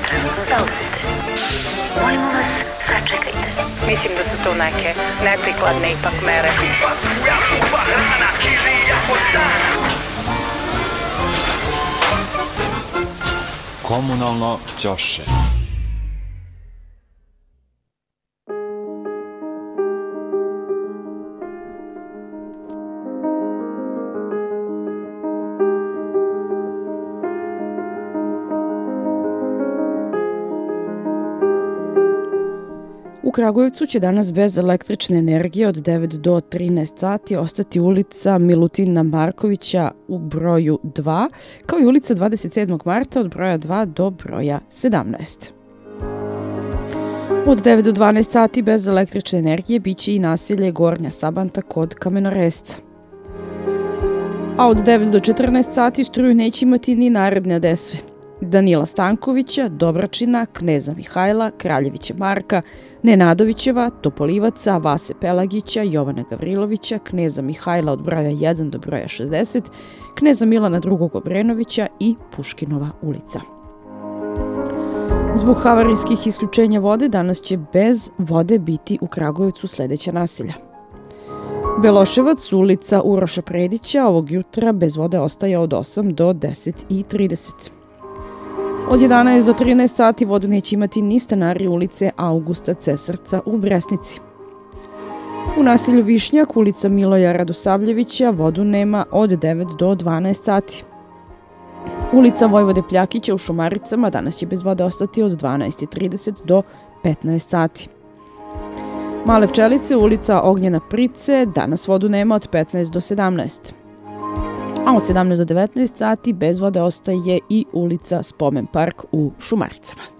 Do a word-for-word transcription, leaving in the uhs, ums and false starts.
trenutno zauzete. Molimo vas, sačekajte. Mislim da su to neke neprikladne ipak mere. Komunalno ćoše. U Kragujevcu će danas bez električne energije od devet do trinaest sati ostati ulica Milutina Markovića u broju dva, kao i ulica dvadeset sedmog marta od broja dva do broja sedamnaest. Od devet do dvanaest sati bez električne energije biće i naselje Gornja Sabanta kod Kamenoresca. A od devet do četrnaest sati struju neće imati ni naredne adrese: Danila Stankovića, Dobračina, Kneza Mihajla, Kraljevića Marka, Nenadovićeva, Topolivaca, Vase Pelagića, Jovana Gavrilovića, Kneza Mihajla od broja jedan do broja šezdeset, Kneza Milana drugog Obrenovića i Puškinova ulica. Zbog havarijskih isključenja vode danas će bez vode biti u Kragujevcu sledeća naselja: Beloševac, ulica Uroša Predića, ovog jutra bez vode ostaje od osam do deset i trideset. Od jedanaest do trinaest sati vodu neće imati ni stanari ulice Augusta Cesarca u Bresnici. U naselju Višnjak, ulica Miloja Radosavljevića, vodu nema od devet do dvanaest sati. Ulica Vojvode Pljakića u Šumaricama danas će bez vode ostati od dvanaest i trideset do petnaest sati. Male Pčelice, ulica Ognjena Price, danas vodu nema od petnaest do sedamnaest. A od sedamnaest do devetnaest sati bez vode ostaje i ulica Spomen park u Šumaricama.